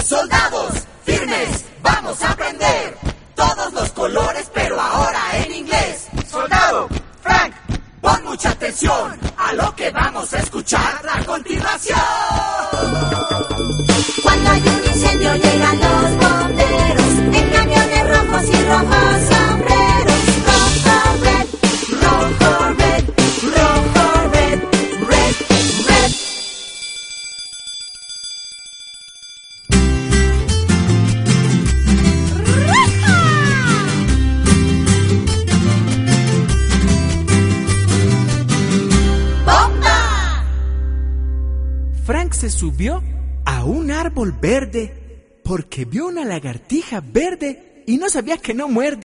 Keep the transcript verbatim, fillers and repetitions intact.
Soldados, firmes, vamos a aprender todos los colores, pero ahora en inglés. Soldado, Frank, pon mucha atención a lo que vamos a escuchar a continuación. Cuando hay un incendio llegan los bomberos en camiones rojos y rojos sombreros. Rojo, red, rojo, red, rojo, red, red, red. ¡Bomba! Frank se subió a un árbol verde porque vio una lagartija verde y no sabía que no muerde.